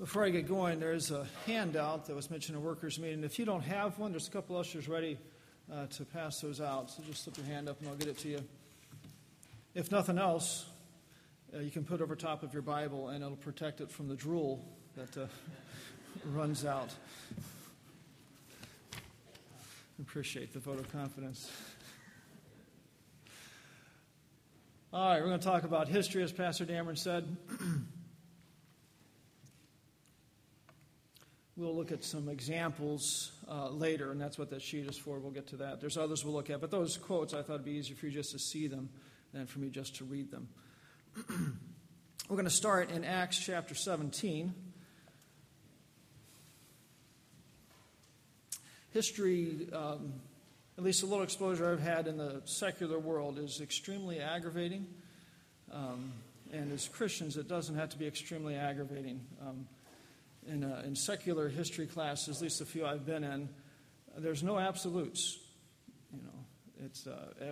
Before I get going, there's a handout that was mentioned in a workers' meeting. If you don't have one, there's a couple ushers ready to pass those out. So just slip your hand up and I'll get it to you. If nothing else, you can put it over top of your Bible and it'll protect it from the drool that runs out. Appreciate the vote of confidence. All right, we're going to talk about history, as Pastor Dameron said. We'll look at some examples later, and that's what that sheet is for. We'll get to that. There's others we'll look at, but those quotes, I thought it'd be easier for you just to see them than for me just to read them. We're going to start in Acts chapter 17. History, at least a little exposure I've had in the secular world, is extremely aggravating. And as Christians, it doesn't have to be extremely aggravating. In secular history classes, at least a few I've been in, there's no absolutes. You know, it's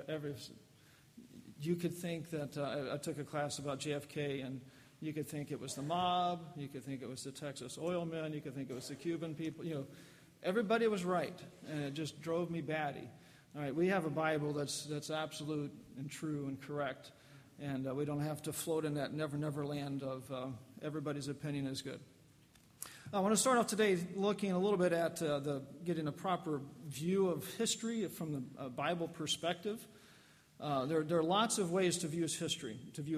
you could think that I took a class about JFK, and you could think it was the mob, you could think it was the Texas oil men, you could think it was the Cuban people. You know, everybody was right, and it just drove me batty. All right, we have a Bible that's absolute and true and correct, and we don't have to float in that never land of everybody's opinion is good. I want to start off today looking a little bit at getting a proper view of history from the Bible perspective. There are lots of ways to view history.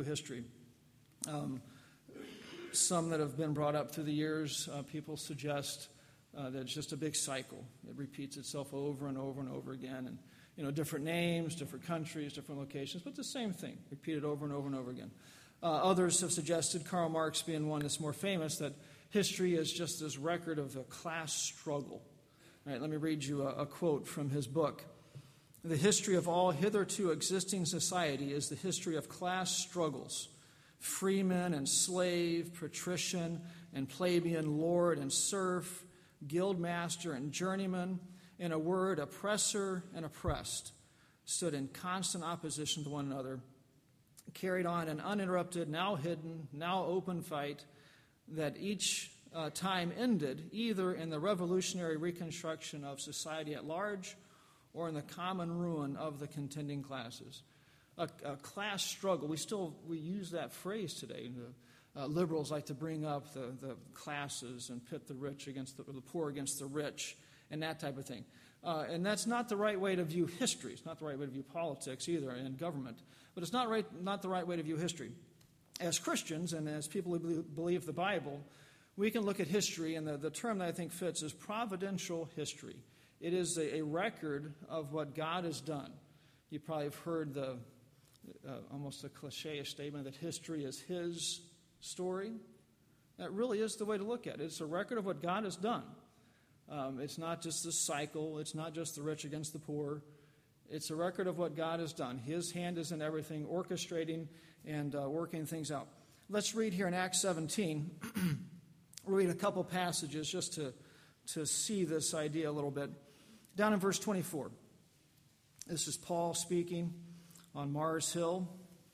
Some that have been brought up through the years, people suggest that it's just a big cycle. It repeats itself over and over and over again, and different names, different countries, different locations, but the same thing, repeated over and over and over again. Others have suggested, Karl Marx being one that's more famous, that history is just this record of a class struggle. All right, let me read you a quote from his book. The history of all hitherto existing society is the history of class struggles. Freeman and slave, patrician and plebeian, lord and serf, guildmaster and journeyman, in a word, oppressor and oppressed, stood in constant opposition to one another, carried on an uninterrupted, now hidden, now open fight, that each time ended either in the revolutionary reconstruction of society at large or in the common ruin of the contending classes. A class struggle, we use that phrase today. Liberals like to bring up the classes and pit the rich against the poor against the rich and that type of thing. And that's not the right way to view history. It's not the right way to view politics either and government. But it's not the right way to view history. As Christians and as people who believe the Bible, we can look at history, and the term that I think fits is providential history. It is a record of what God has done. You probably have heard almost a cliche statement that history is His story. That really is the way to look at it. It's a record of what God has done. It's not just this cycle. It's not just the rich against the poor. It's a record of what God has done. His hand is in everything, orchestrating and working things out. Let's read here in Acts 17. We'll read a couple passages just to see this idea a little bit. Down in verse 24. This is Paul speaking on Mars Hill.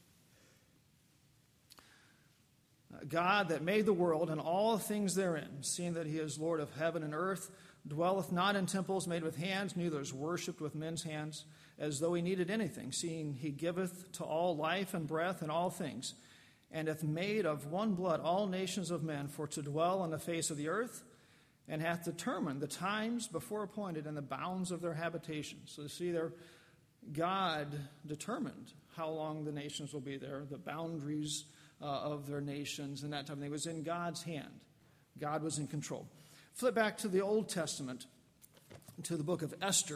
God that made the world and all things therein, seeing that He is Lord of heaven and earth, dwelleth not in temples made with hands, neither is worshipped with men's hands, as though He needed anything, seeing He giveth to all life and breath and all things, and hath made of one blood all nations of men for to dwell on the face of the earth, and hath determined the times before appointed and the bounds of their habitation. So you see there, God determined how long the nations will be there, the boundaries of their nations and that type of thing. It was in God's hand. God was in control. Flip back to the Old Testament, to the book of Esther.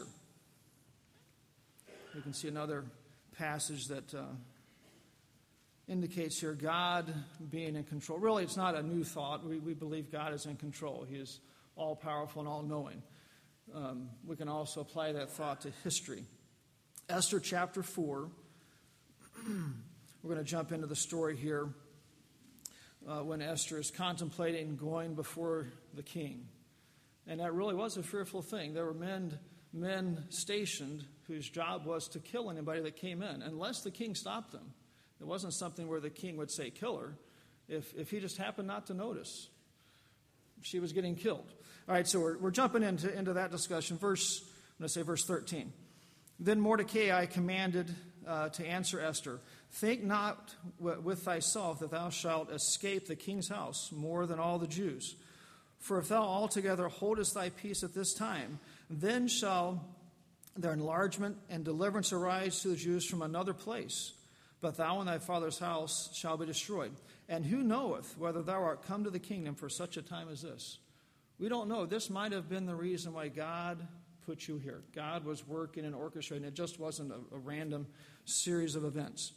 You can see another passage that indicates here God being in control. Really, it's not a new thought. We believe God is in control. He is all-powerful and all-knowing. We can also apply that thought to history. Esther chapter 4. We're going to jump into the story here when Esther is contemplating going before the king. And that really was a fearful thing. There were men stationed whose job was to kill anybody that came in, unless the king stopped them. It wasn't something where the king would say, kill her, if he just happened not to notice. she was getting killed. All right, so we're jumping into that discussion. Verse 13. Then Mordecai commanded to answer Esther, think not with thyself that thou shalt escape the king's house more than all the Jews. For if thou altogether holdest thy peace at this time, then shall their enlargement and deliverance arise to the Jews from another place. But thou and thy father's house shall be destroyed. And who knoweth whether thou art come to the kingdom for such a time as this? We don't know. This might have been the reason why God put you here. God was working and orchestrating. It just wasn't a random series of events.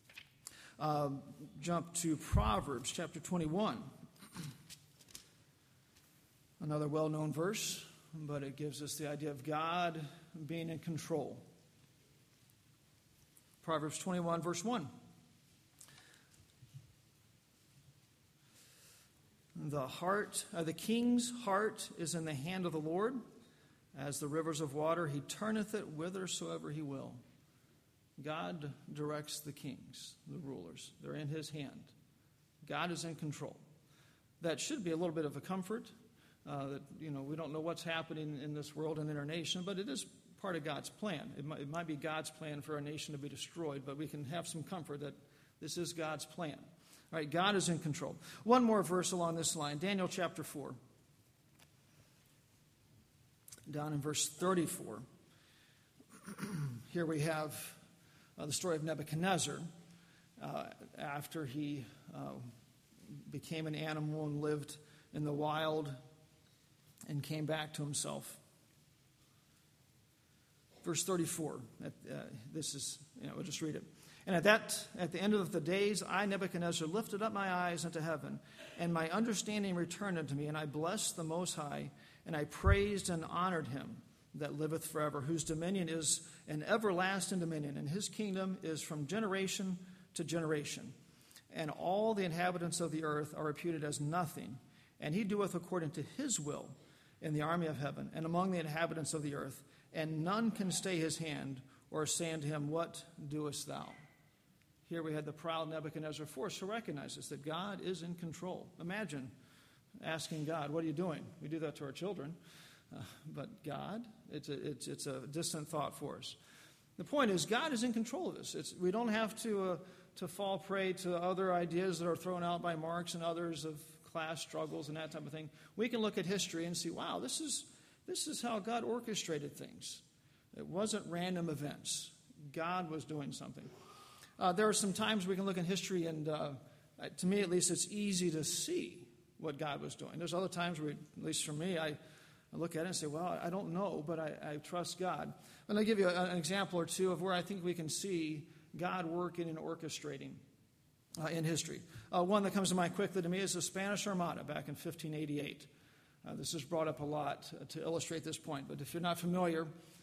Jump to Proverbs chapter 21. Another well-known verse, but it gives us the idea of God being in control. Proverbs 21, verse 1. The king's heart is in the hand of the Lord. As the rivers of water, he turneth it whithersoever he will. God directs the kings, the rulers. They're in his hand. God is in control. That should be a little bit of a comfort. That we don't know what's happening in this world and in our nation, but it is part of God's plan. It might be God's plan for our nation to be destroyed, but we can have some comfort that this is God's plan. All right, God is in control. One more verse along this line, Daniel chapter 4. Down in verse 34. Here we have the story of Nebuchadnezzar after he became an animal and lived in the wild and came back to himself. Verse 34. We'll just read it. And at the end of the days, I, Nebuchadnezzar, lifted up my eyes unto heaven, and my understanding returned unto me, and I blessed the Most High, and I praised and honored him that liveth forever, whose dominion is an everlasting dominion, and his kingdom is from generation to generation. And all the inhabitants of the earth are reputed as nothing, and he doeth according to his will in the army of heaven and among the inhabitants of the earth, and none can stay his hand or say unto him, what doest thou? Here we had the proud Nebuchadnezzar forced to recognize this, that God is in control. Imagine asking God, what are you doing? We do that to our children. But God, it's a distant thought for us. The point is, God is in control of this. We don't have to fall prey to other ideas that are thrown out by Marx and others of class struggles and that type of thing. We can look at history and see, wow, this is how God orchestrated things. It wasn't random events. God was doing something. There are some times we can look in history and, to me at least, it's easy to see what God was doing. There's other times where, at least for me, I look at it and say, well, I don't know, but I trust God. And I'll give you an example or two of where I think we can see God working and orchestrating in history. One that comes to mind quickly to me is the Spanish Armada back in 1588. This is brought up a lot to illustrate this point, but if you're not familiar,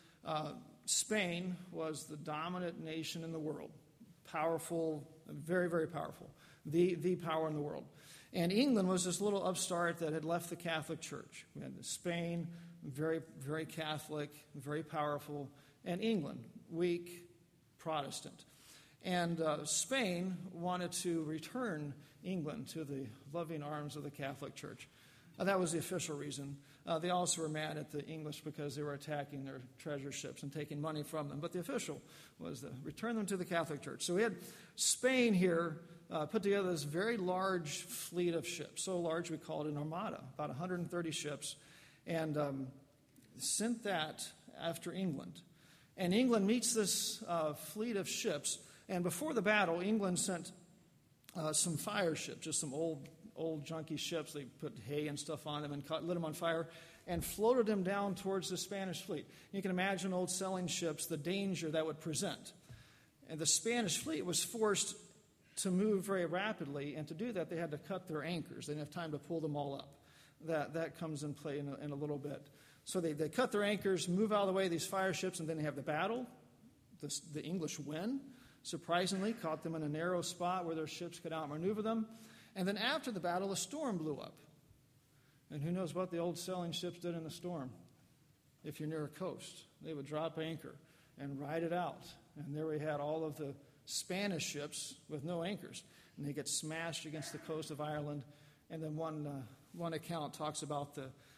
Spain was the dominant nation in the world. Powerful, very, very powerful. The power in the world. And England was this little upstart that had left the Catholic Church. We had Spain, very, very Catholic, very powerful, and England, weak, Protestant. And Spain wanted to return England to the loving arms of the Catholic Church. That was the official reason. They also were mad at the English because they were attacking their treasure ships and taking money from them. But the official was to return them to the Catholic Church. So we had Spain here put together this very large fleet of ships. So large we call it an armada, about 130 ships, and sent that after England. And England meets this fleet of ships. And before the battle, England sent some fire ships, just some old junky ships. They put hay and stuff on them and lit them on fire and floated them down towards the Spanish fleet. You can imagine old sailing ships, the danger that would present. And the Spanish fleet was forced to move very rapidly, and to do that they had to cut their anchors. They didn't have time to pull them all up. That comes in play in a little bit. So they cut their anchors, move out of the way of these fire ships, and then they have the battle. The English win, surprisingly, caught them in a narrow spot where their ships could outmaneuver them. And then after the battle, a storm blew up. And who knows what the old sailing ships did in the storm? If you're near a coast, they would drop anchor and ride it out. And there we had all of the Spanish ships with no anchors. And they get smashed against the coast of Ireland, And then one account talks about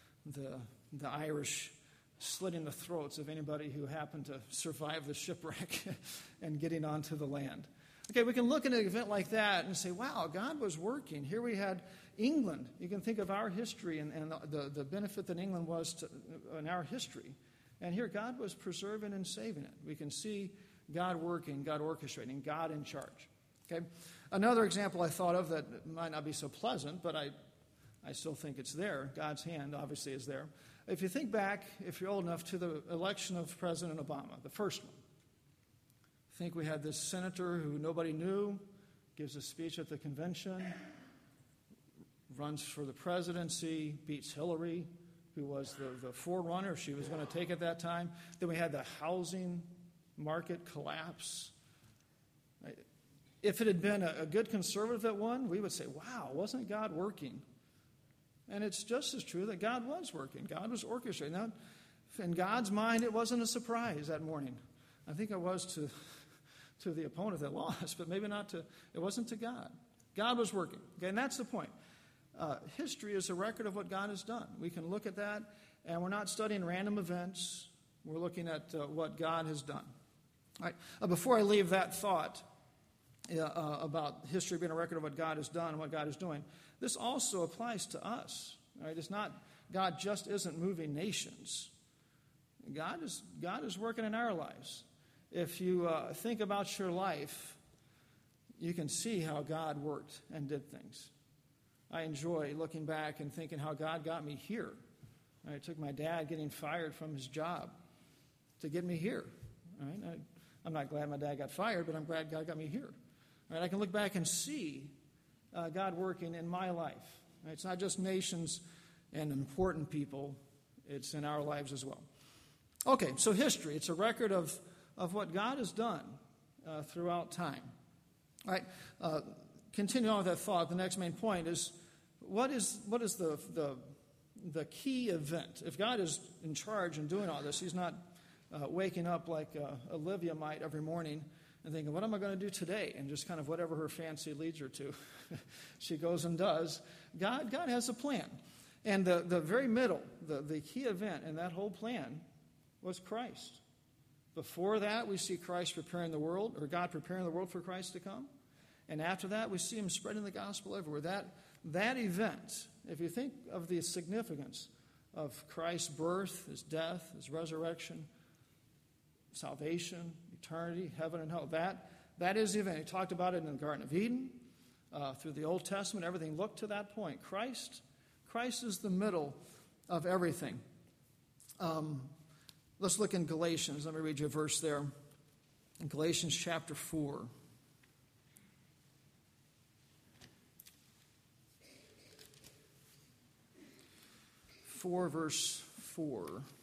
the Irish slitting the throats of anybody who happened to survive the shipwreck and getting onto the land. Okay, we can look at an event like that and say, wow, God was working. Here we had England. You can think of our history and the benefit that England was in our history. And here God was preserving and saving it. We can see God working, God orchestrating, God in charge. Okay. Another example I thought of that might not be so pleasant, but I still think it's there. God's hand obviously is there. If you think back, if you're old enough, to the election of President Obama, the first one. I think we had this senator who nobody knew, gives a speech at the convention, runs for the presidency, beats Hillary, who was the forerunner she was going to take at that time. Then we had the housing market collapse. If it had been a good conservative that won, we would say, wow, wasn't God working? And it's just as true that God was working. God was orchestrating. Now, in God's mind, it wasn't a surprise that morning. I think it was to the opponent that lost, but maybe not to, it wasn't to God. God was working. Okay, and that's the point. History is a record of what God has done. We can look at that, and we're not studying random events. We're looking at what God has done. All right. Before I leave that thought about history being a record of what God has done and what God is doing, this also applies to us. Right? It's not, God just isn't moving nations. God is working in our lives. If you think about your life, you can see how God worked and did things. I enjoy looking back and thinking how God got me here. It took my dad getting fired from his job to get me here. Right? I'm not glad my dad got fired, but I'm glad God got me here. Right? I can look back and see God working in my life. Right? It's not just nations and important people. It's in our lives as well. Okay, so history. It's a record of what God has done throughout time. All right, continue on with that thought. The next main point is, what is the key event? If God is in charge and doing all this, he's not waking up like Olivia might every morning and thinking, what am I going to do today? And just kind of whatever her fancy leads her to, she goes and does. God has a plan. And the very middle, the key event in that whole plan was Christ. Before that, we see Christ preparing the world, or God preparing the world for Christ to come. And after that, we see him spreading the gospel everywhere. That event, if you think of the significance of Christ's birth, his death, his resurrection, salvation, eternity, heaven and hell, that is the event. He talked about it in the Garden of Eden, through the Old Testament. Everything looked to that point. Christ is the middle of everything. Let's look in Galatians. Let me read you a verse there. In Galatians chapter 4. 4 verse 4.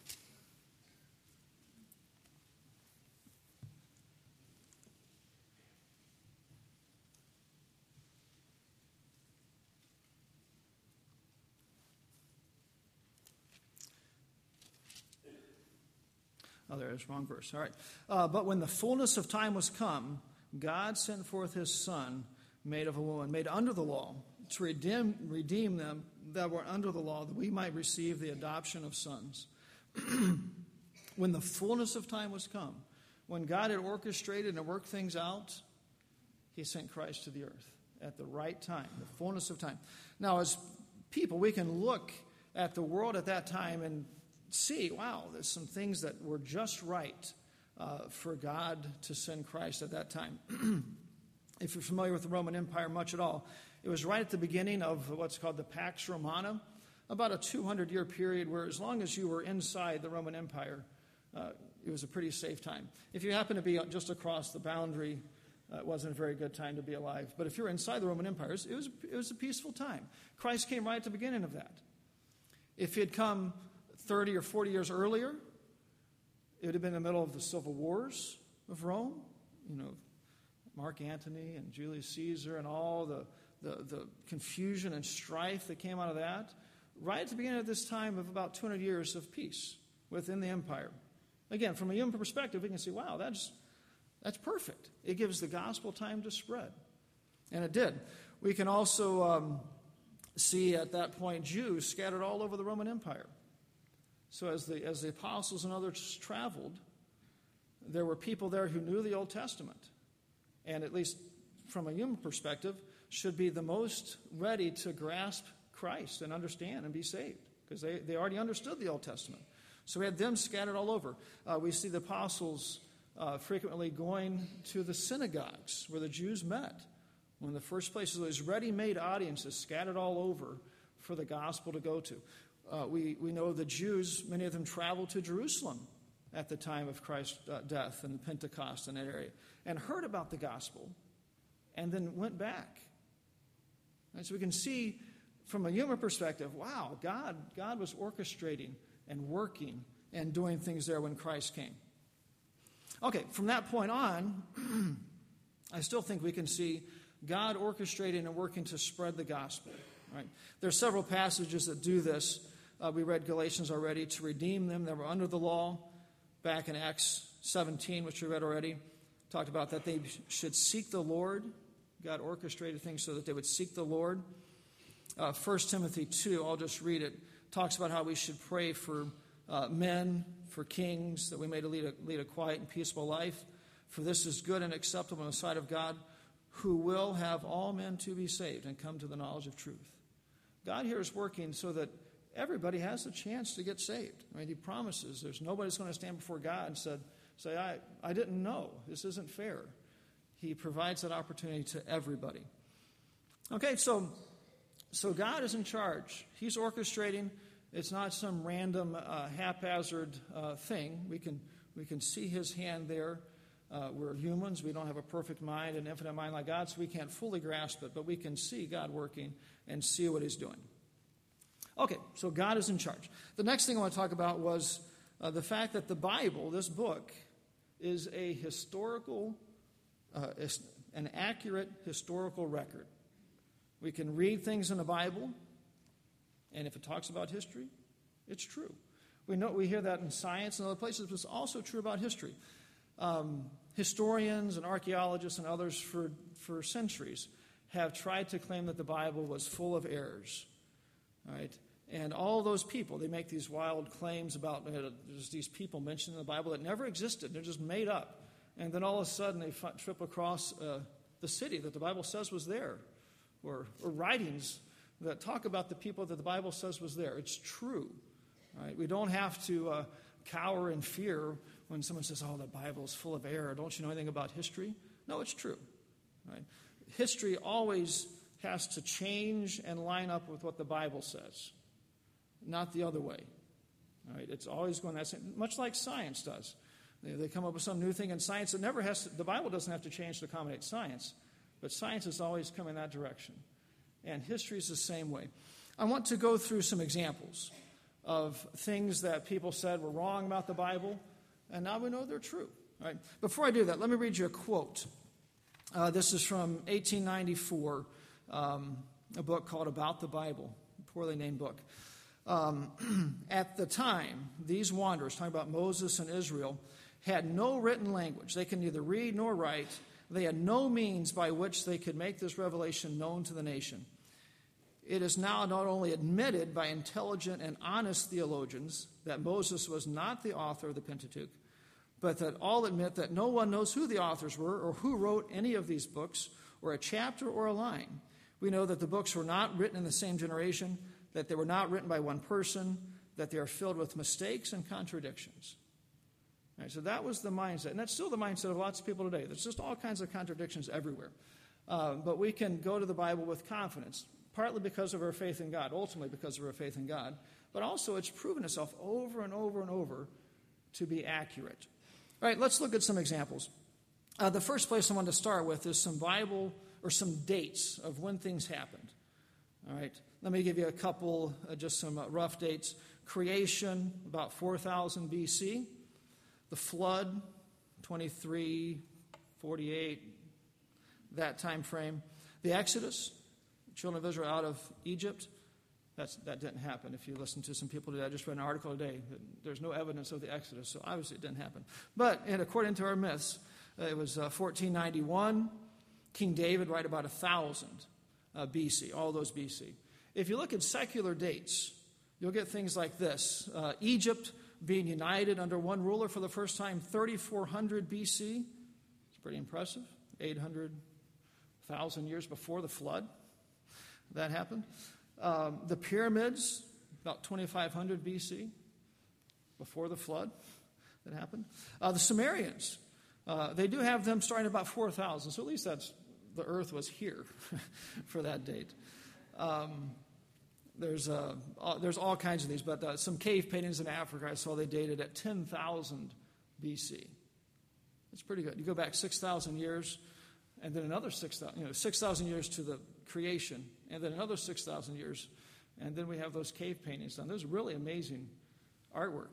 Oh, there's wrong verse. All right. But when the fullness of time was come, God sent forth his Son, made of a woman, made under the law, to redeem them that were under the law, that we might receive the adoption of sons. When the fullness of time was come, when God had orchestrated and worked things out, he sent Christ to the earth at the right time, the fullness of time. Now, as people, we can look at the world at that time and see, wow, there's some things that were just right for God to send Christ at that time. If you're familiar with the Roman Empire much at all, it was right at the beginning of what's called the Pax Romana, about a 200-year period where as long as you were inside the Roman Empire, it was a pretty safe time. If you happen to be just across the boundary, it wasn't a very good time to be alive. But if you're inside the Roman Empire, it was a peaceful time. Christ came right at the beginning of that. If he had come 30 or 40 years earlier, it would have been in the middle of the civil wars of Rome. You know, Mark Antony and Julius Caesar and all the confusion and strife that came out of that. Right at the beginning of this time of about 200 years of peace within the empire. Again, from a human perspective, we can see, wow, that's perfect. It gives the gospel time to spread. And it did. We can also see at that point Jews scattered all over the Roman Empire. So as the apostles and others traveled, there were people there who knew the Old Testament, and at least from a human perspective, should be the most ready to grasp Christ and understand and be saved, because they already understood the Old Testament. So we had them scattered all over. We see the apostles frequently going to the synagogues where the Jews met. One of the first places, those ready-made audiences scattered all over for the gospel to go to. We know the Jews, many of them traveled to Jerusalem at the time of Christ's death and Pentecost in that area, and heard about the gospel, and then went back. And so we can see from a human perspective, wow, God was orchestrating and working and doing things there when Christ came. Okay, from that point on, I still think we can see God orchestrating and working to spread the gospel. Right? There are several passages that do this. We read Galatians already, to redeem them that were under the law. Back in Acts 17, which we read already, talked about that they should seek the Lord. God orchestrated things so that they would seek the Lord. 1 Timothy 2, I'll just read it, talks about how we should pray for men, for kings, that we may lead a quiet and peaceful life. For this is good and acceptable in the sight of God, who will have all men to be saved and come to the knowledge of truth. God here is working so that everybody has a chance to get saved. I mean, he promises there's nobody that's going to stand before God and say, I didn't know. This isn't fair. He provides that opportunity to everybody. Okay, so God is in charge. He's orchestrating. It's not some random haphazard thing. We can see his hand there. We're humans. We don't have a perfect mind, an infinite mind like God, so we can't fully grasp it, but we can see God working and see what he's doing. Okay, so God is in charge. The next thing I want to talk about was the fact that the Bible, this book, is a historical, an accurate historical record. We can read things in the Bible, and if it talks about history, it's true. We hear that in science and other places, but it's also true about history. Historians and archaeologists and others for centuries have tried to claim that the Bible was full of errors. Right? And all those people, they make these wild claims about there's these people mentioned in the Bible that never existed. They're just made up. And then all of a sudden they trip across the city that the Bible says was there, or writings that talk about the people that the Bible says was there. It's true. Right? We don't have to cower in fear when someone says, oh, the Bible is full of error. Don't you know anything about history? No, it's true. Right? History always has to change and line up with what the Bible says, not the other way. All right? It's always going that same, much like science does. They come up with some new thing in science that never has to, the Bible doesn't have to change to accommodate science, but science is always coming that direction. And history is the same way. I want to go through some examples of things that people said were wrong about the Bible, and now we know they're true. All right? Before I do that, let me read you a quote. This is from 1894, a book called About the Bible, a poorly named book. At the time, these wanderers, talking about Moses and Israel, had no written language. They could neither read nor write. They had no means by which they could make this revelation known to the nation. It is now not only admitted by intelligent and honest theologians that Moses was not the author of the Pentateuch, but that all admit that no one knows who the authors were or who wrote any of these books, or a chapter or a line. We know that the books were not written in the same generation, that they were not written by one person, that they are filled with mistakes and contradictions. All right, so that was the mindset, and that's still the mindset of lots of people today. There's just all kinds of contradictions everywhere. But we can go to the Bible with confidence, partly because of our faith in God, ultimately because of our faith in God, but also it's proven itself over and over and over to be accurate. All right, let's look at some examples. The first place I want to start with is some Bible or some dates of when things happened. All right, let me give you a couple, just some rough dates. Creation, about 4000 BC. The flood, 2348, that time frame. The Exodus, children of Israel out of Egypt. That didn't happen. If you listen to some people today, I just read an article today that there's no evidence of the Exodus, so obviously it didn't happen. But according to our myths, it was 1491. King David, right about 1000 BC, all those BC. If you look at secular dates, you'll get things like this. Egypt being united under one ruler for the first time, 3400 BC. It's pretty impressive. 800,000 years before the flood that happened. The pyramids, about 2500 BC, before the flood that happened. The Sumerians, they do have them starting about 4000, so at least the earth was here for that date. There's all kinds of these, but some cave paintings in Africa I saw they dated at 10,000 BC. It's pretty good. You go back 6,000 years, and then another 6,000 years to the creation, and then another 6,000 years, and then we have those cave paintings done. There's really amazing artwork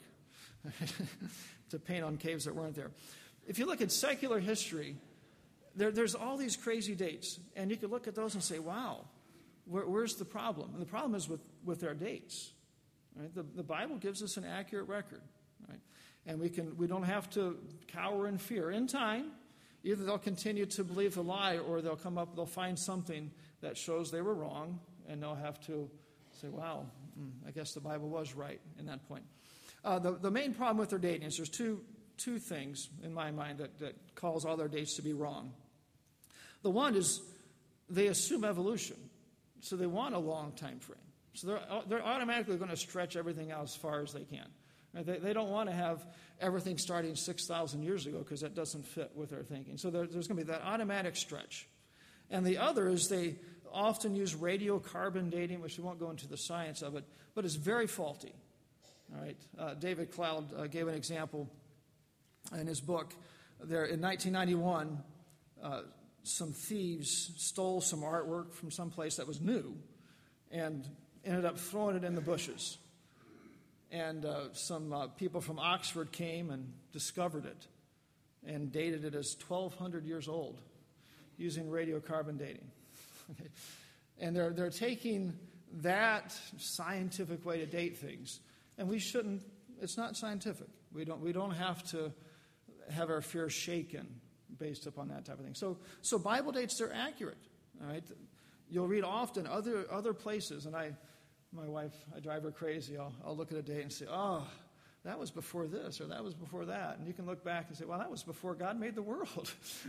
to paint on caves that weren't there. If you look at secular history, there's all these crazy dates, and you could look at those and say, wow, where's the problem? And the problem is with their dates. Right? The Bible gives us an accurate record, right? And we don't have to cower in fear. In time, either they'll continue to believe the lie, or they'll find something that shows they were wrong, and they'll have to say, wow, I guess the Bible was right in that point. The main problem with their dating is there's two things in my mind that cause all their dates to be wrong. The one is they assume evolution, so they want a long time frame. So they're automatically going to stretch everything out as far as they can. Right? They don't want to have everything starting 6,000 years ago because that doesn't fit with their thinking. So there's going to be that automatic stretch. And the other is they often use radiocarbon dating, which we won't go into the science of it, but it's very faulty. All right? David Cloud gave an example in his book. There in 1991, some thieves stole some artwork from some place that was new and ended up throwing it in the bushes. And some people from Oxford came and discovered it and dated it as 1,200 years old using radiocarbon dating. Okay. And they're taking that scientific way to date things, and we shouldn't. It's not scientific. We don't have to have our fears shaken based upon that type of thing. So Bible dates, they're accurate. All right. You'll read often other places, and my wife, I drive her crazy. I'll look at a date and say, oh, that was before this, or that was before that. And you can look back and say, well, that was before God made the world.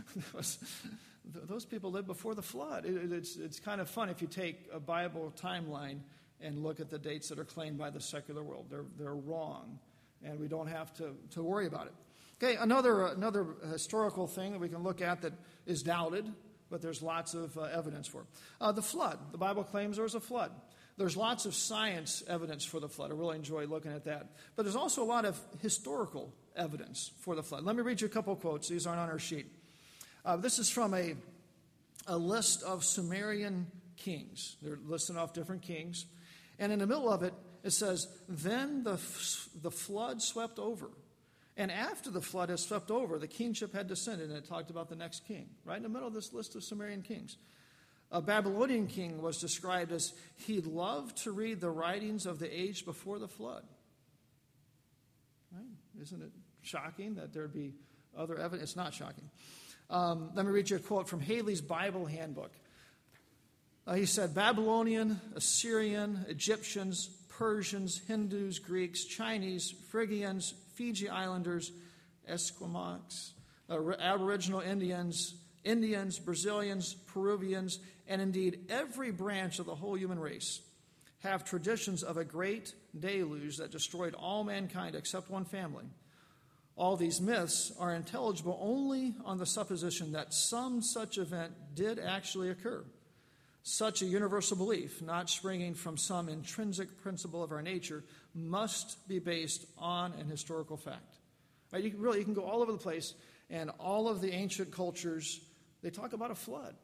Those people lived before the flood. It's kind of fun if you take a Bible timeline and look at the dates that are claimed by the secular world. They're wrong, and we don't have to worry about it. Okay, another historical thing that we can look at that is doubted, but there's lots of evidence for. The flood. The Bible claims there was a flood. There's lots of science evidence for the flood. I really enjoy looking at that. But there's also a lot of historical evidence for the flood. Let me read you a couple quotes. These aren't on our sheet. This is from a list of Sumerian kings. They're listing off different kings. And in the middle of it, it says, then the flood swept over. And after the flood has swept over, the kingship had descended, and it talked about the next king. Right in the middle of this list of Sumerian kings. A Babylonian king was described as he loved to read the writings of the age before the flood. Right? Isn't it shocking that there'd be other evidence? It's not shocking. Let me read you a quote from Haley's Bible Handbook. He said, Babylonian, Assyrian, Egyptians, Persians, Hindus, Greeks, Chinese, Phrygians, Fiji Islanders, Esquimaux, Aboriginal Indians, Brazilians, Peruvians, and indeed every branch of the whole human race have traditions of a great deluge that destroyed all mankind except one family. All these myths are intelligible only on the supposition that some such event did actually occur. Such a universal belief, not springing from some intrinsic principle of our nature, must be based on an historical fact. Right? You can go all over the place, and all of the ancient cultures, they talk about a flood.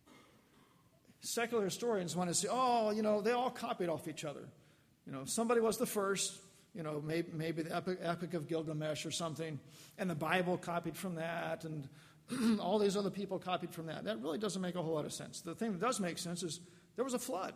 Secular historians want to say, they all copied off each other. Somebody was the first, maybe the Epic of Gilgamesh or something, and the Bible copied from that, and all these other people copied from that. That really doesn't make a whole lot of sense. The thing that does make sense is there was a flood.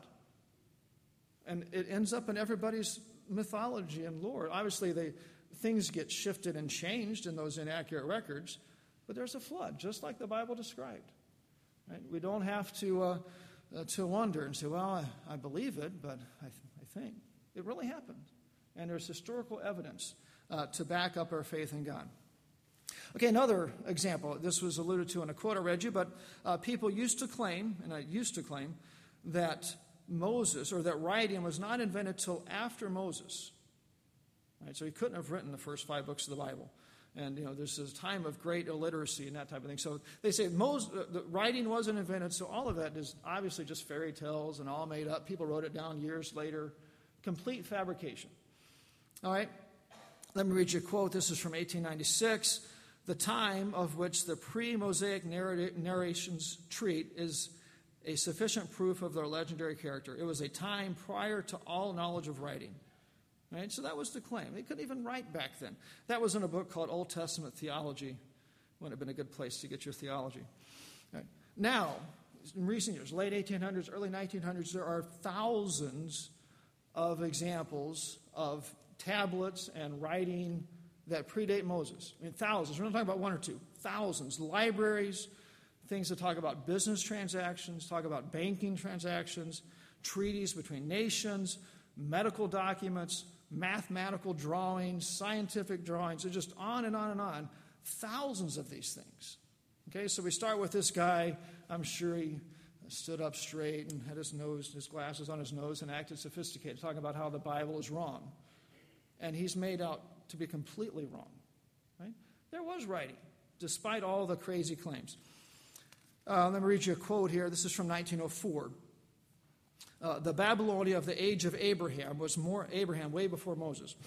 And it ends up in everybody's mythology and lore. Obviously, things get shifted and changed in those inaccurate records, but there's a flood, just like the Bible described. Right? We don't have to to wonder and say, well, I believe it, but I think it really happened. And there's historical evidence to back up our faith in God. Okay, another example. This was alluded to in a quote I read you, but people used to claim, and I used to claim, that Moses, or that writing was not invented till after Moses. Right? So he couldn't have written the first 5 books of the Bible. And, there's a time of great illiteracy and that type of thing. So they say the writing wasn't invented, so all of that is obviously just fairy tales and all made up. People wrote it down years later. Complete fabrication. All right? Let me read you a quote. This is from 1896. The time of which the pre-Mosaic narrations treat is a sufficient proof of their legendary character. It was a time prior to all knowledge of writing. Right? So that was the claim. They couldn't even write back then. That was in a book called Old Testament Theology. Wouldn't have been a good place to get your theology. Right. Now, in recent years, late 1800s, early 1900s, there are thousands of examples of tablets and writing that predate Moses. I mean, thousands. We're not talking about 1 or 2. Thousands. Libraries, things that talk about business transactions, talk about banking transactions, treaties between nations, medical documents, mathematical drawings, scientific drawings, and just on and on and on. Thousands of these things. Okay, so we start with this guy. I'm sure he stood up straight and had his glasses on his nose and acted sophisticated, talking about how the Bible is wrong. And he's made out to be completely wrong. Right? There was writing, despite all the crazy claims. Let me read you a quote here. This is from 1904. The Babylonia of the age of Abraham Abraham way before Moses,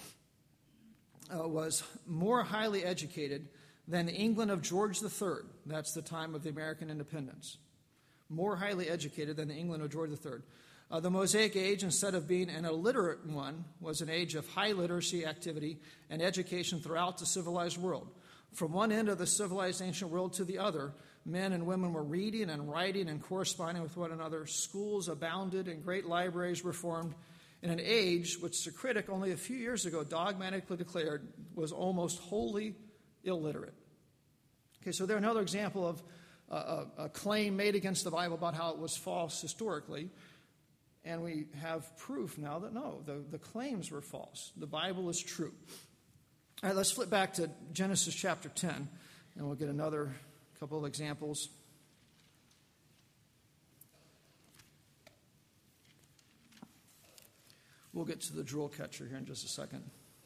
was more highly educated than the England of George III. That's the time of the American independence. More highly educated than the England of George III. The Mosaic age, instead of being an illiterate one, was an age of high literacy activity and education throughout the civilized world. From one end of the civilized ancient world to the other, men and women were reading and writing and corresponding with one another. Schools abounded and great libraries were formed in an age which the critic only a few years ago dogmatically declared was almost wholly illiterate. Okay, so there's another example of a claim made against the Bible about how it was false historically. And we have proof now that no, the claims were false. The Bible is true. All right, let's flip back to Genesis chapter 10, and we'll get another couple of examples. We'll get to the drool catcher here in just a second.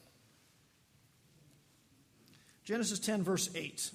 Genesis 10, verse 8.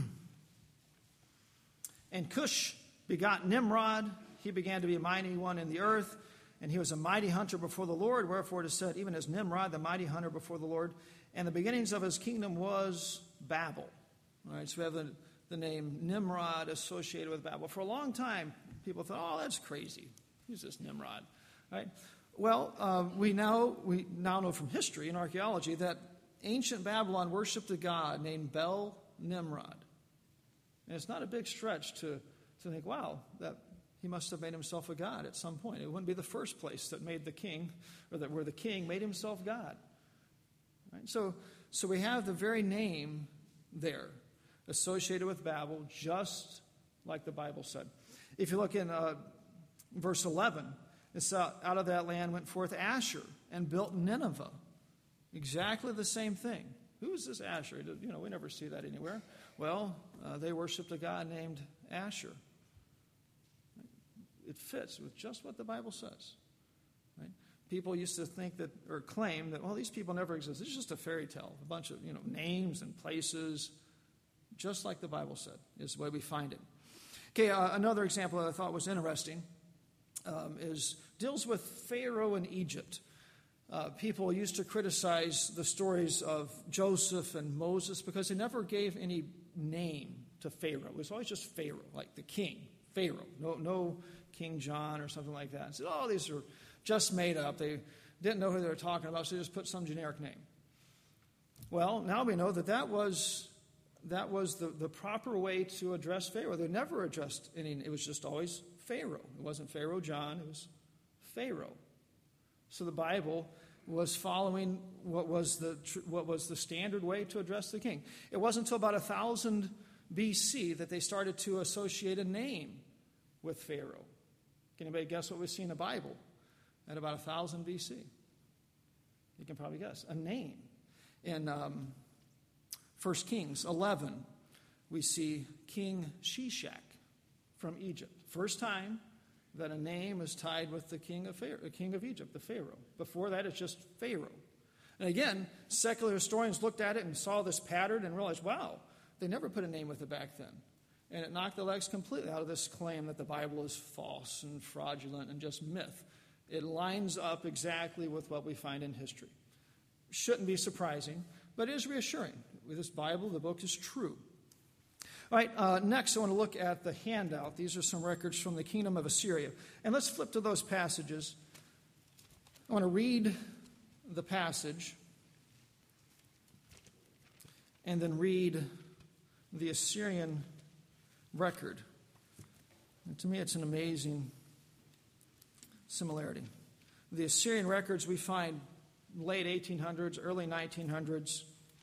And Cush begot Nimrod. He began to be a mighty one in the earth, and he was a mighty hunter before the Lord. Wherefore it is said, even as Nimrod, the mighty hunter before the Lord. And the beginnings of his kingdom was Babel. All right, so we have the name Nimrod associated with Babel. For a long time, people thought, oh, that's crazy. Who's this Nimrod? Right? Well, we now know from history and archaeology that ancient Babylon worshipped a god named Bel-Nimrod. And it's not a big stretch to think, wow, that he must have made himself a god at some point. It wouldn't be the first place that made the king, or that where the king made himself God. Right? So we have the very name there associated with Babel, just like the Bible said. If you look in verse 11, it's out of that land went forth Asher and built Nineveh. Exactly the same thing. Who is this Asher? We never see that anywhere. Well, they worshipped a god named Asher. It fits with just what the Bible says. Right? People used to think that, or claim that, well, these people never exist. It's just a fairy tale, a bunch of names and places, just like the Bible said, is the way we find it. Okay, another example that I thought was interesting deals with Pharaoh in Egypt. People used to criticize the stories of Joseph and Moses because they never gave any name to Pharaoh. It was always just Pharaoh, like the king, Pharaoh. No King John or something like that. And said, oh, these are just made up. They didn't know who they were talking about, so they just put some generic name. Well, now we know that was the proper way to address Pharaoh. They never addressed any. It was just always Pharaoh. It wasn't Pharaoh John. It was Pharaoh. So the Bible was following what was the standard way to address the king. It wasn't until about 1000 BC that they started to associate a name with Pharaoh. Can anybody guess what we see in the Bible at about 1000 BC? You can probably guess. A name. In 1 Kings 11, we see King Shishak from Egypt. First time that a name is tied with the king of Egypt, the Pharaoh. Before that, it's just Pharaoh. And again, secular historians looked at it and saw this pattern and realized, wow, they never put a name with it back then. And it knocked the legs completely out of this claim that the Bible is false and fraudulent and just myth. It lines up exactly with what we find in history. Shouldn't be surprising, but it is reassuring. With this Bible, the book is true. All right, next I want to look at the handout. These are some records from the kingdom of Assyria. And let's flip to those passages. I want to read the passage and then read the Assyrian record. And to me, it's an amazing similarity. The Assyrian records we find late 1800s, early 1900s.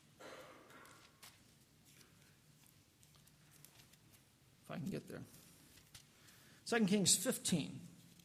If I can get there. 2 Kings 15.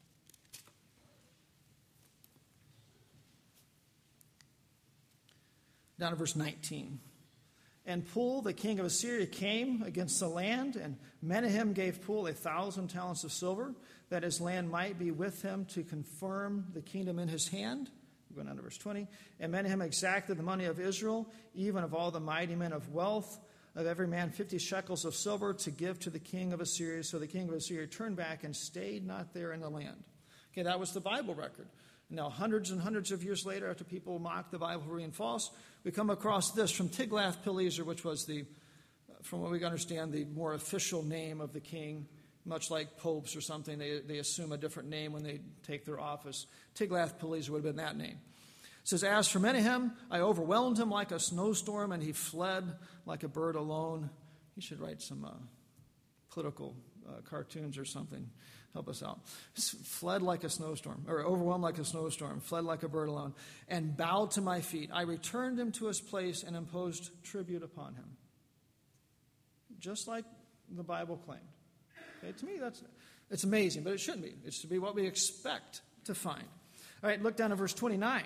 Down to verse 19. And Pul, the king of Assyria, came against the land, and Menahem gave Pul 1,000 talents of silver, that his land might be with him to confirm the kingdom in his hand. Going down to verse 20. And Menahem exacted the money of Israel, even of all the mighty men of wealth, of every man 50 shekels of silver to give to the king of Assyria. So the king of Assyria turned back and stayed not there in the land. Okay, that was the Bible record. Now, hundreds and hundreds of years later, after people mocked the Bible for being false, we come across this from Tiglath-Pileser, which was from what we understand, the more official name of the king. Much like popes or something, they assume a different name when they take their office. Tiglath-Pileser would have been that name. It says, as for Menahem, I overwhelmed him like a snowstorm, and he fled like a bird alone. He should write some political cartoons or something. Help us out. Fled like a snowstorm, or overwhelmed like a snowstorm, fled like a bird alone, and bowed to my feet. I returned him to his place and imposed tribute upon him. Just like the Bible claimed. Okay, to me, it's amazing, but it shouldn't be. It should be what we expect to find. All right, look down at verse 29.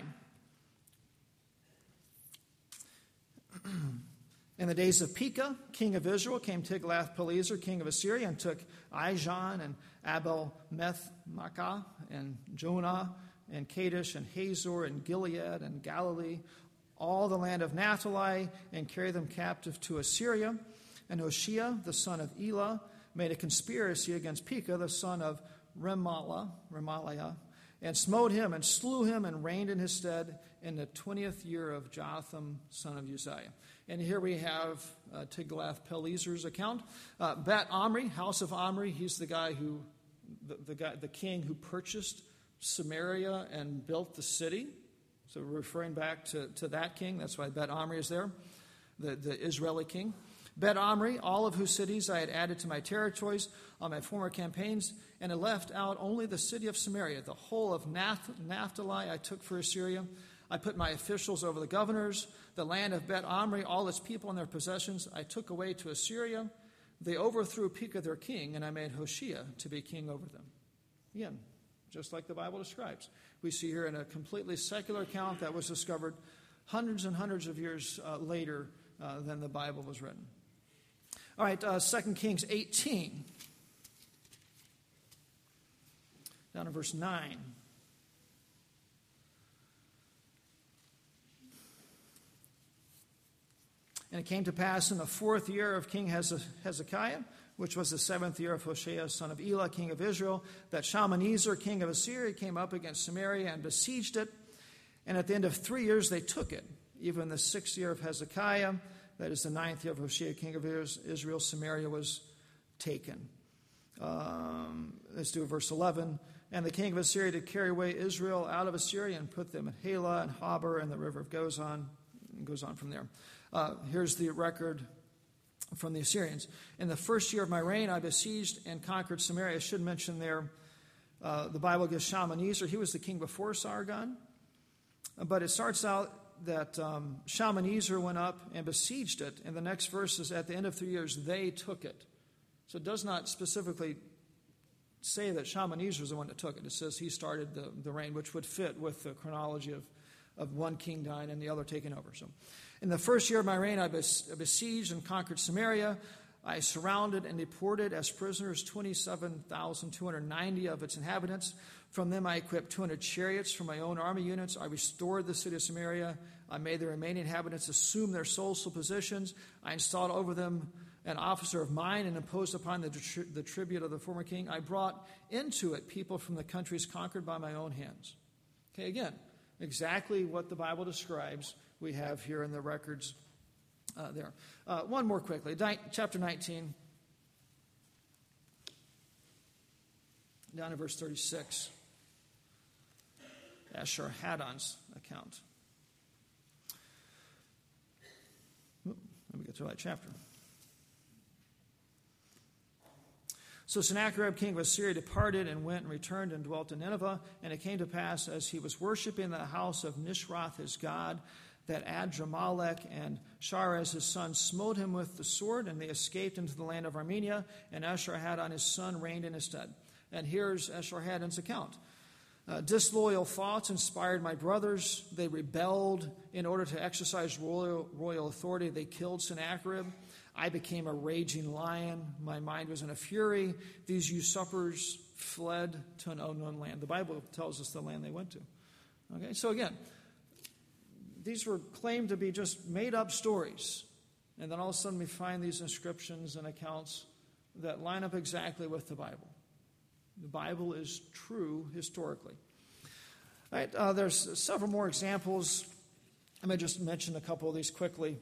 In the days of Pekah, king of Israel, came Tiglath-Pileser, king of Assyria, and took Ijon and Abel-Meth-Maachah and Jonah and Kadesh and Hazor and Gilead and Galilee, all the land of Naphtali, and carried them captive to Assyria. And Hoshea, the son of Elah, made a conspiracy against Pekah, the son of Remaliah, and smote him and slew him and reigned in his stead in the 20th year of Jotham, son of Uzziah. And here we have Tiglath-Pileser's account. Bet Omri, house of Omri, he's the guy the king who purchased Samaria and built the city. So we're referring back to that king. That's why Bet Omri is there, the Israeli king. Bet Omri, all of whose cities I had added to my territories on my former campaigns, and I left out only the city of Samaria. The whole of Naphtali I took for Assyria. I put my officials over the governors. The land of Bet Omri, all its people and their possessions, I took away to Assyria. They overthrew Pekah their king, and I made Hoshea to be king over them. Again, just like the Bible describes. We see here in a completely secular account that was discovered hundreds and hundreds of years later than the Bible was written. All right, 2 Kings 18. Down to verse 9. And it came to pass in the 4th year of King Hezekiah, which was the 7th year of Hoshea, son of Elah, king of Israel, that Shalmaneser, king of Assyria, came up against Samaria and besieged it. And at the end of 3 years they took it. Even the 6th year of Hezekiah, that is the 9th year of Hoshea, king of Israel, Samaria was taken. Let's do verse 11. And the king of Assyria did carry away Israel out of Assyria and put them at Halah and Habor and the river of Gozan. And goes on from there. Here's the record from the Assyrians. In the 1st year of my reign, I besieged and conquered Samaria. I should mention there, the Bible gives Shalmaneser. He was the king before Sargon. But it starts out that Shalmaneser went up and besieged it. And the next verse is, at the end of 3 years, they took it. So it does not specifically say that Shalmaneser was the one that took it. It says he started the reign, which would fit with the chronology of one king dying and the other taking over. So, in the first year of my reign, I besieged and conquered Samaria. I surrounded and deported as prisoners 27,290 of its inhabitants. From them I equipped 200 chariots for my own army units. I restored the city of Samaria. I made the remaining inhabitants assume their social positions. I installed over them an officer of mine and imposed upon the tribute of the former king. I brought into it people from the countries conquered by my own hands. Okay, again, exactly what the Bible describes we have here in the records there. One more quickly. Chapter 19, down to verse 36. Esarhaddon's account. Let me get to that chapter. So Sennacherib, king of Assyria, departed and went and returned and dwelt in Nineveh. And it came to pass, as he was worshiping the house of Nishroth his god, that Adramelech and Sharaz his son smote him with the sword, and they escaped into the land of Armenia, and Esarhaddon his son reigned in his stead. And here's Esarhaddon's account. Disloyal thoughts inspired my brothers. They rebelled in order to exercise royal authority. They killed Sennacherib. I became a raging lion. My mind was in a fury. These usurpers fled to an unknown land. The Bible tells us the land they went to. Okay, so again, these were claimed to be just made-up stories. And then all of a sudden we find these inscriptions and accounts that line up exactly with the Bible. The Bible is true historically. All right, there's several more examples. I may just mention a couple of these quickly.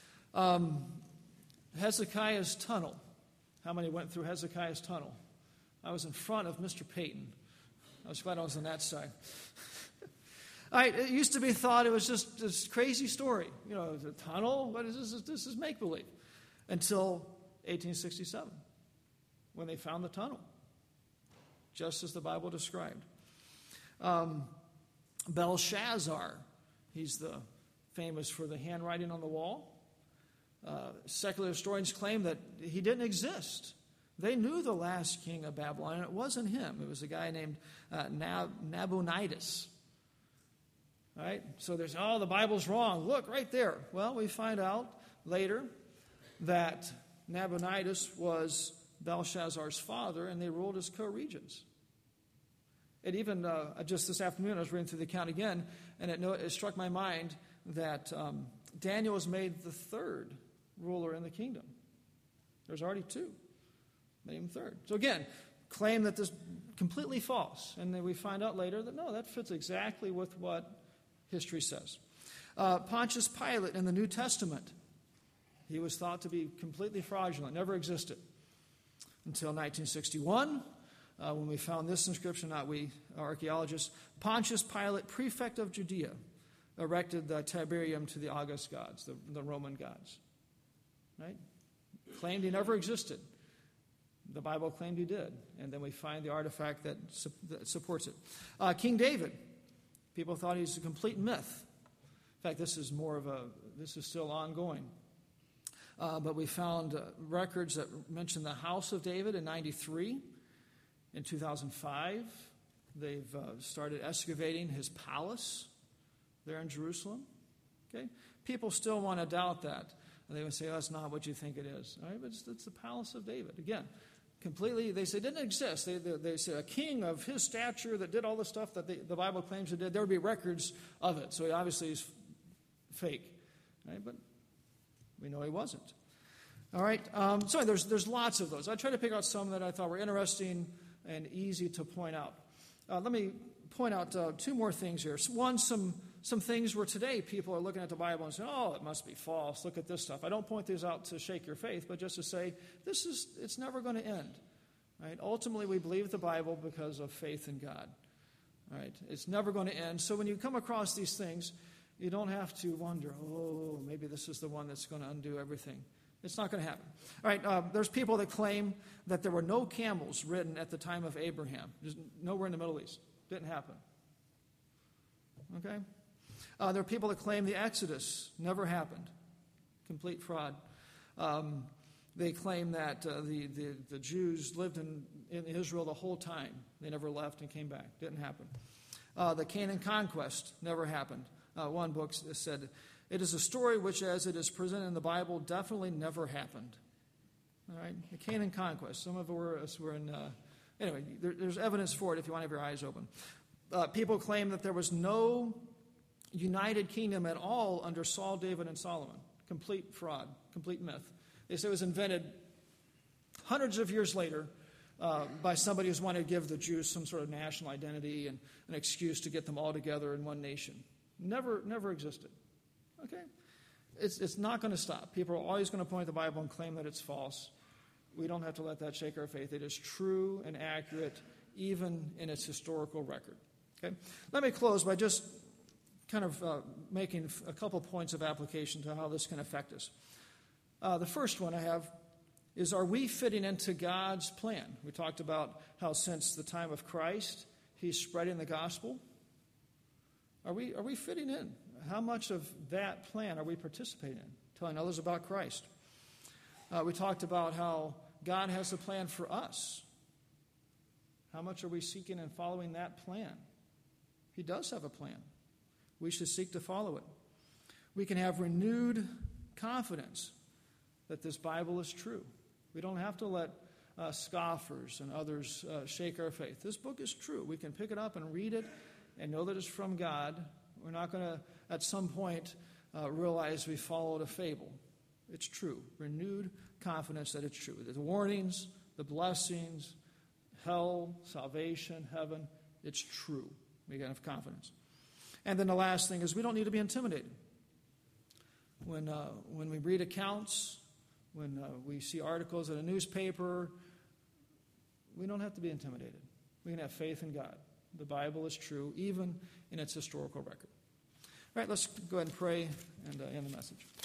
Hezekiah's tunnel. How many went through Hezekiah's tunnel? I was in front of Mr. Peyton. I was glad I was on that side. All right, it used to be thought it was just this crazy story. You know, the tunnel, what is this? This is make-believe. Until 1867, when they found the tunnel, just as the Bible described. Belshazzar, he's famous for the handwriting on the wall. Secular historians claim that he didn't exist. They knew the last king of Babylon, and it wasn't him. It was a guy named Nabonidus. All right? So there's, the Bible's wrong. Look, right there. Well, we find out later that Nabonidus was Belshazzar's father, and they ruled as co-regents. And even just this afternoon, I was reading through the account again, and it struck my mind that Daniel was made the third ruler in the kingdom. There's already two. Made him third. So again, claim that this is completely false. And then we find out later that no, that fits exactly with what history says. Pontius Pilate in the New Testament, he was thought to be completely fraudulent, never existed. Until 1961, when we found this inscription, not we, archaeologists, Pontius Pilate, prefect of Judea, erected the Tiberium to the August gods, the Roman gods. Right? Claimed he never existed. The Bible claimed he did. And then we find the artifact that supports it. King David. People thought he's a complete myth. In fact, this is still ongoing. But we found records that mention the house of David in 93. In 2005, they've started excavating his palace there in Jerusalem. Okay? People still want to doubt that. And they would say, that's not what you think it is. All right? But it's the palace of David. Again, completely, they say it didn't exist. They say a king of his stature that did all the stuff that the Bible claims he did, there would be records of it. So he obviously is fake. Right? But we know he wasn't. All right? So there's lots of those. I tried to pick out some that I thought were interesting and easy to point out. Let me point out two more things here. One, some things where today people are looking at the Bible and saying, oh, it must be false. Look at this stuff. I don't point these out to shake your faith, but just to say, it's never going to end. Right? Ultimately, we believe the Bible because of faith in God. Right? It's never going to end. So when you come across these things, you don't have to wonder, oh, maybe this is the one that's going to undo everything. It's not going to happen. All right, there's people that claim that there were no camels ridden at the time of Abraham. There's nowhere in the Middle East. Didn't happen. Okay? There are people that claim the Exodus never happened. Complete fraud. They claim that the Jews lived in Israel the whole time. They never left and came back. Didn't happen. The Canaan conquest never happened. One book said, it is a story which, as it is presented in the Bible, definitely never happened. All right, the Canaan conquest. Some of us were in... Anyway, there's evidence for it if you want to have your eyes open. People claim that there was no united kingdom at all under Saul, David, and Solomon. Complete fraud, complete myth. They say it was invented hundreds of years later by somebody who's wanted to give the Jews some sort of national identity and an excuse to get them all together in one nation. Never existed. Okay? It's not going to stop. People are always going to point to the Bible and claim that it's false. We don't have to let that shake our faith. It is true and accurate, even in its historical record. Okay? Let me close by just kind of making a couple points of application to how this can affect us. The first one I have is, are we fitting into God's plan? We talked about how since the time of Christ, He's spreading the gospel. Are we fitting in? How much of that plan are we participating in? Telling others about Christ. We talked about how God has a plan for us. How much are we seeking and following that plan? He does have a plan. We should seek to follow it. We can have renewed confidence that this Bible is true. We don't have to let scoffers and others shake our faith. This book is true. We can pick it up and read it and know that it's from God. We're not going to, at some point, realize we followed a fable. It's true. Renewed confidence that it's true. The warnings, the blessings, hell, salvation, heaven, it's true. We can have confidence. And then the last thing is, we don't need to be intimidated. When we read accounts, when we see articles in a newspaper, we don't have to be intimidated. We can have faith in God. The Bible is true, even in its historical record. All right, let's go ahead and pray and end the message.